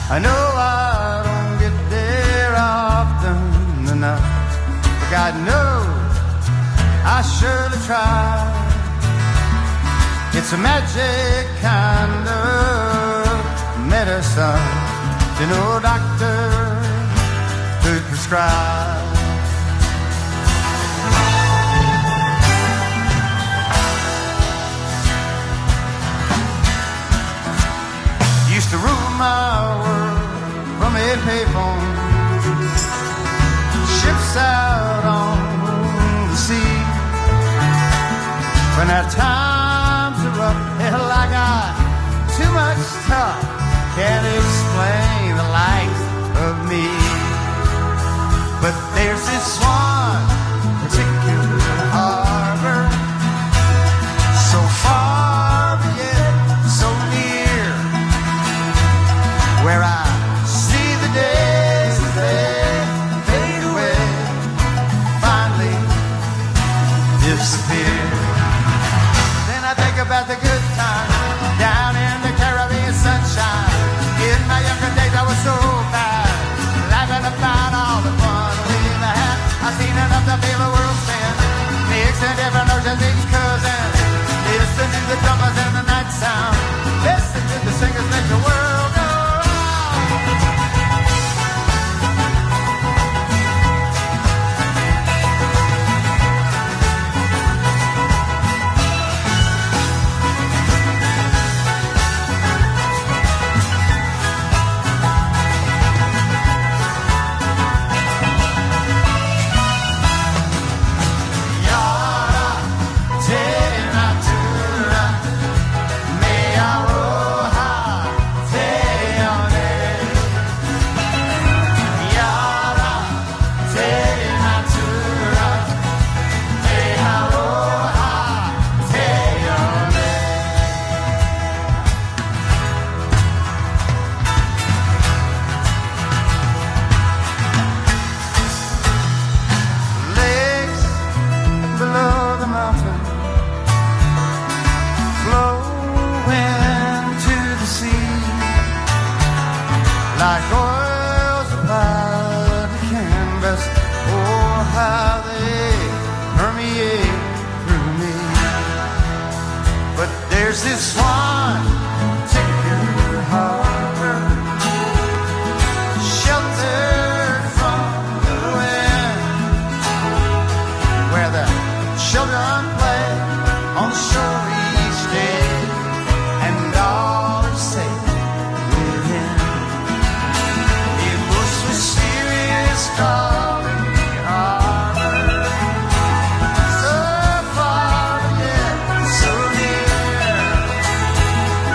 I know I don't get there often enough, but God knows I surely try. It's a magic kind of medicine to no doctor could prescribe. Used to rule my world from a payphone, ships out on the sea. When our times are rough, hell, I got too much stuff, can't explain the likes of me. But there's this one particular harbor, so far yet so near, where I see the days as they fade away, finally disappear. Then I think about the good times down in the Caribbean sunshine. In my younger days I was so bad, laughing about all the fun we've had. I've seen enough to feel the world spin, mixing different oceans, each cousin. Listen to the drummers and the night sound, listen to the singers make the world go. Like oils applied to canvas, oh how they permeate through me. But there's this one particular harbor, sheltered from the wind, where the children play on the shore each day, and all is safe within. Calling me harbor, so far yet so near,